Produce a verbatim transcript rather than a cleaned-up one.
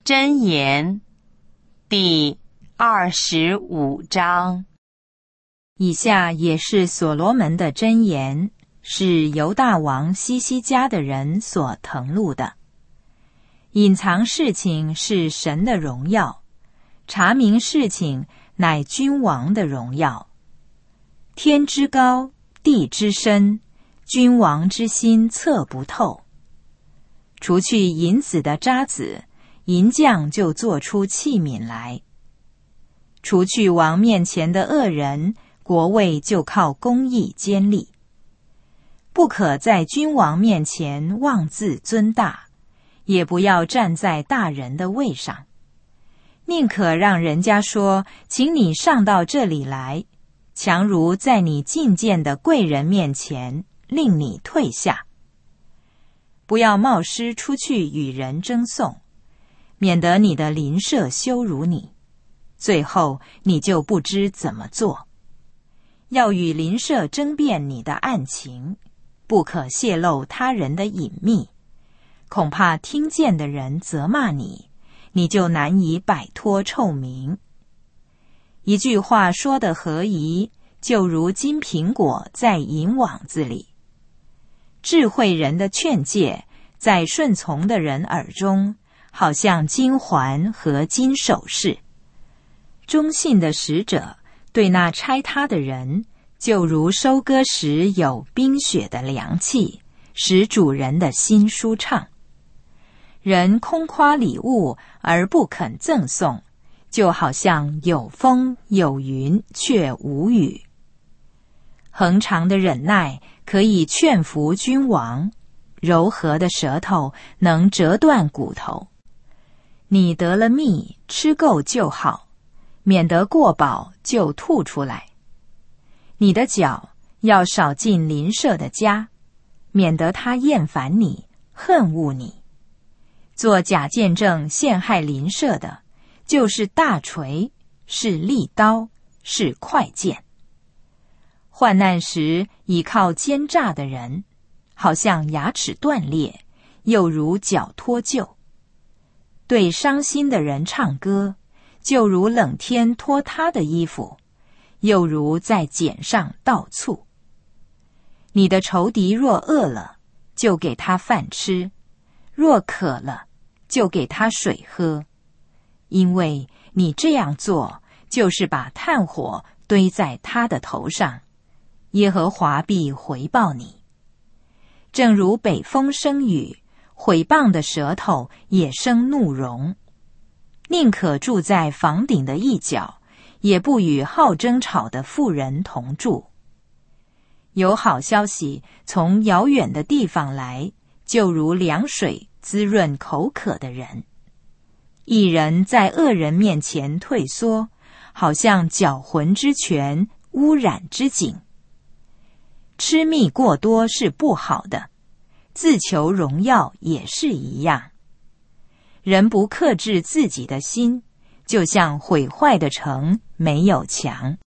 箴言第二十五章。 以下也是所罗门的箴言，是犹大王希西家的人所誊录的。隐藏事情是神的荣耀，查明事情乃君王的荣耀。天之高，地之深，君王之心测不透。除去银子的渣滓，银匠就做出器皿来。除去王面前的恶人，国位就靠公义坚立。不可在君王面前妄自尊大，也不要站在大人的位上，宁可让人家说，请你上到这里来，强如在你觐见的贵人面前令你退下。不要冒失出去与人争讼，免得你的邻舍羞辱你，最后你就不知怎么做。要与邻舍争辩你的案情，不可泄露他人的隐秘，恐怕听见的人责骂你，你就难以摆脱臭名。一句话说得合宜，就如金苹果在银网子里。智慧人的劝诫，在顺从的人耳中，好像金环和金首饰。忠信的使者对那差他的人，就如收割时有冰雪的凉气，使主人的心舒畅。人空夸礼物而不肯赠送，就好像有风有云却无雨。恒长的忍耐可以劝服君王，柔和的舌头能折断骨头。你得了蜜，吃够就好，免得过饱就吐出来。你的脚要少进邻舍的家，免得他厌烦你，恨恶你。做假见证陷害邻舍的，就是大锤，是利刀，是快剑。患难时倚靠奸诈的人，好像牙齿断裂，又如脚脱臼。对伤心的人唱歌，就如冷天脱他的衣服，又如在碱上倒醋。你的仇敌若饿了，就给他饭吃；若渴了，就给他水喝。因为你这样做，就是把炭火堆在他的头上，耶和华必回报你。正如北风生雨，毁谤的舌头也生怒容。宁可住在房顶的一角，也不与好争吵的妇人同住。有好消息从遥远的地方来，就如凉水滋润口渴的人。一人在恶人面前退缩，好像搅浑之泉，污染之井。吃蜜过多是不好的，自求荣耀也是一样。人不克制自己的心，就像毁坏的城没有墙。